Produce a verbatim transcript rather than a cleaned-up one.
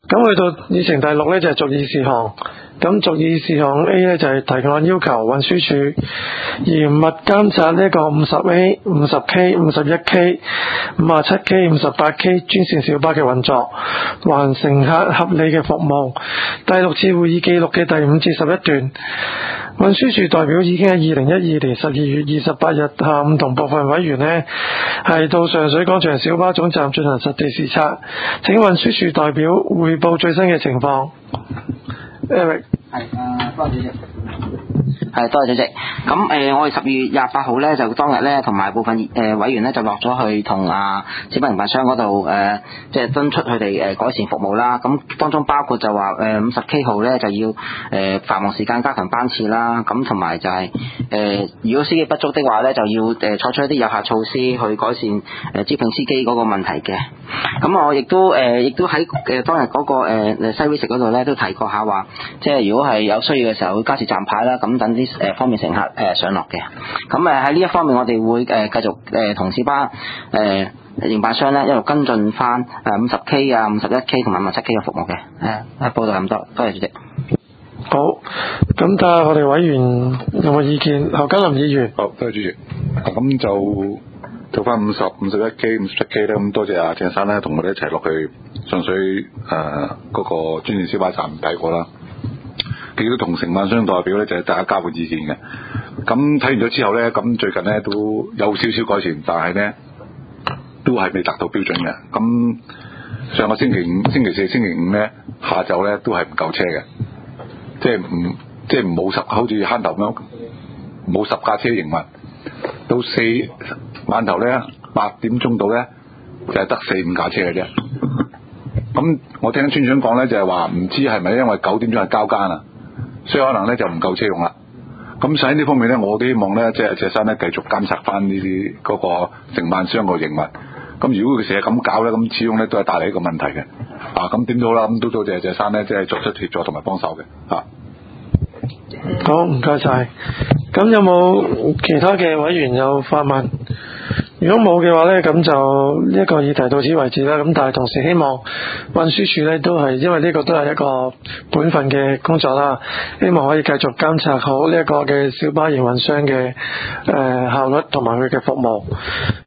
咁去到議程第六咧就係、是、續議事項。咁續議事項 A 咧就係、是、提案要求運輸署嚴密監察呢個五十 A、五十 K、五十一 K、五十七 K、五十八 K 專線小巴嘅運作，還乘客合理嘅服務。第六次會議記錄嘅第五至十一段，運輸署代表已經喺二零一二年十二月二十八日下午同部分委員呢係到上水廣場小巴總站進行實地視察，請運輸署代表匯報最新嘅情況。Eric 係誒，多謝主席。係多謝主席。咁誒、呃，我哋十二月廿八號咧，就當日咧，同埋部分誒、呃、委員咧，就落咗去同啊小巴營辦商嗰度誒，即係敦促佢哋誒改善服務啦。咁當中包括就話誒五十 K 號咧就要誒、呃、繁忙時間加強班次啦。咁同埋就係、是、誒、呃，如果司機不足的話咧，就要誒採取一啲有效措施去改善誒、呃、招聘司機嗰個問題嘅。咁我亦都誒，亦、呃、都喺誒當日嗰、那個誒、呃、西威食嗰度咧，都提過下話，即係如果係有需要嘅時候，會加設站牌啦，咁等啲誒方便乘客誒、呃、上落嘅。咁誒喺呢一方面，我哋會誒、呃、繼續誒同小巴誒營辦商咧一路跟進翻誒五十 K 啊、五十一 K 同埋五十七 K 嘅服務嘅。誒，報道咁多，多謝主席。 好，咁睇下我哋委員有冇意見。侯嘉林議員。 好，多謝主席。咁就做翻五十、五十一 K、五十七 K 咧，咁多謝阿鄭生咧，同我哋一齊落去上水誒嗰、呃那個專線小巴站睇過啦。亦都同承辦商代表咧，就係、是、大家交換意見嘅。咁睇完咗之後咧，咁最近咧都有少少改善，但係咧都係未達到標準嘅。咁上個星期五、星期四、星期五咧下晝咧都係唔夠車嘅，即係唔即係冇十，好似慳頭咁樣，冇十架車營運。到四晚頭咧八點鐘到咧就係、是、得四五架車嘅啫。咁我聽村長講咧就係話唔知係咪因為九點鐘係交更啊？所以可能咧就唔夠車用啦。咁所以喺呢方面咧，我都希望咧，即係謝生咧繼續監察翻呢啲嗰個承辦商個營運。咁如果佢成日咁搞咧，咁始終咧都係帶嚟一個問題嘅。啊，咁點都好啦，咁都多謝謝生咧，即係作出協助同埋幫手嘅。啊， 好，唔該晒。咁有冇其他嘅委員有發問？如果冇嘅話咧，咁就呢一個議題到此為止啦。咁但係同時希望運輸署咧都係，因為呢個都係一個本分嘅工作啦，希望可以繼續監察好呢一個嘅小巴營運商嘅誒、呃、效率同埋佢嘅服務。